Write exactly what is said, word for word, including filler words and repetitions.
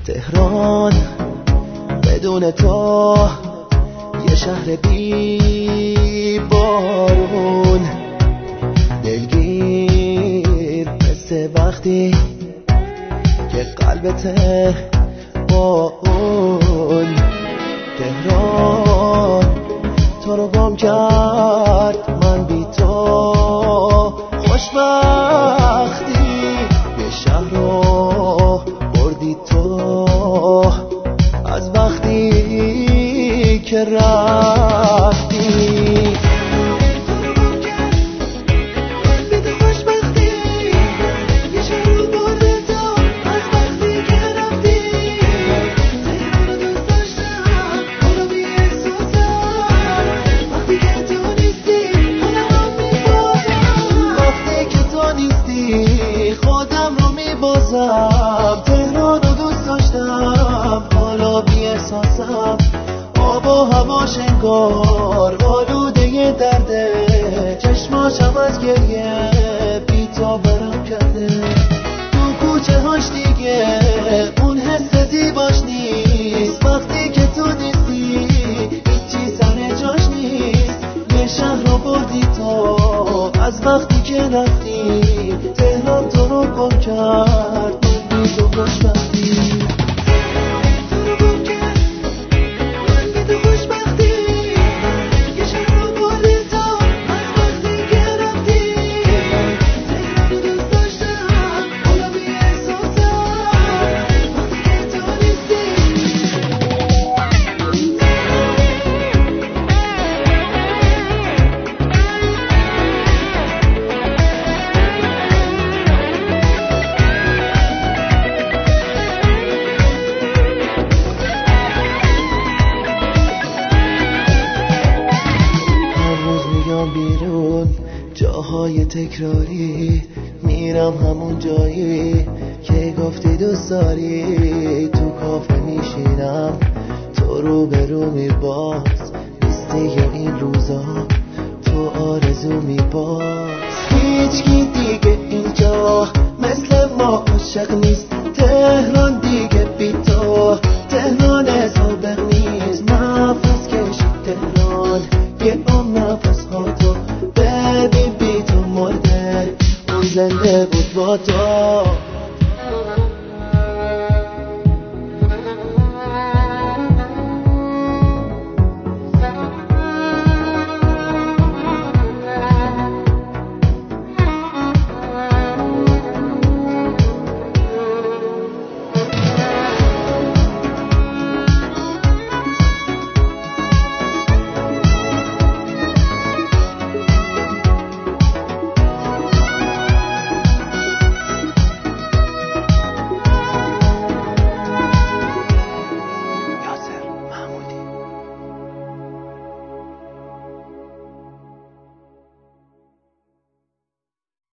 تهران بدون تو یه شهر بی بارون، دلگیر مثل وقتی که قلبته با اون. تهران تو رو گم کرد، من بی تو خوشبختی یه شهر رو بردی تو از وقتی که رفتی. خودم رو میبازم، تهران رو دوست داشتم، حالا بی احساسم، آب و هواش انگار آلوده درده، چشماشم از گریه بی تا برم کرده. تو کوچه هاش دیگه اون حس زیباش نیست، وقتی که تو نیستی هیچی سر جاش نیست. یه شهر رو بردی تو از وقتی که رفتی، تهران تو رو گم کرد، من بی تو خوشبختی. بیرون جاهای تکراری میرم، همون جایی که گفتی دوست داری. تو کافه میشینم، تو رو به رو میباز، نیستی این روزا تو آرزو میباز. هیچکی دیگه اینجا مثل ما عاشق نیست، تهران دیگه بی تو